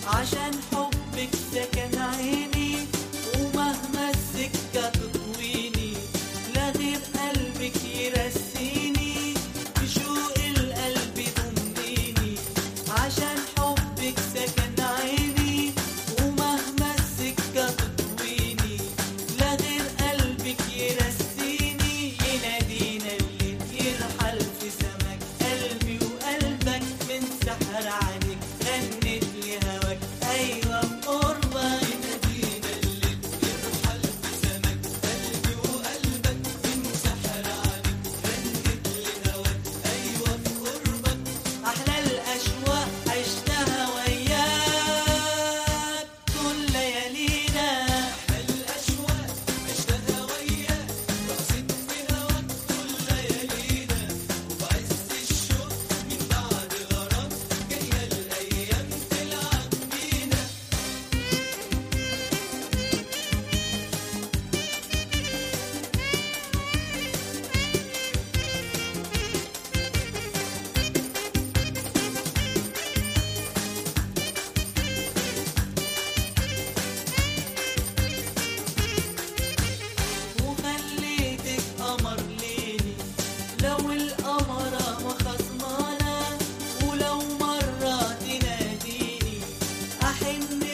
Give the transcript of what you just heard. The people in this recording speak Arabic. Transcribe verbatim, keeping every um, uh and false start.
عشان حبك سكن عيني، ومهما السكة تطويني لا غير قلبك يرسيني، بشوق القلب ضمنيني. عشان حبك سكن عيني، ومهما السكة تطويني لا غير قلبك يرسيني. ينادينا الليل يرحل في سمك قلبي وقلبك من سحر عنك، غنت لهواك أيوة بقربك. ينادينا الليل يرحل في سمك قلبي وقلبك من سحر عنك، غنت لهواك أيوة بقربك. أحلى الأشواق عشتها وياك طول ليالينا، أحلى الأشواق عشتها وياك رقصت في هواك طول ليالينا. وبعز الشوق من بعد غرام جاية الأيام تلعب بينا. وخليتك قمر ليلي لو القمرة ما خصمانة، ولو مرة تناديني أحن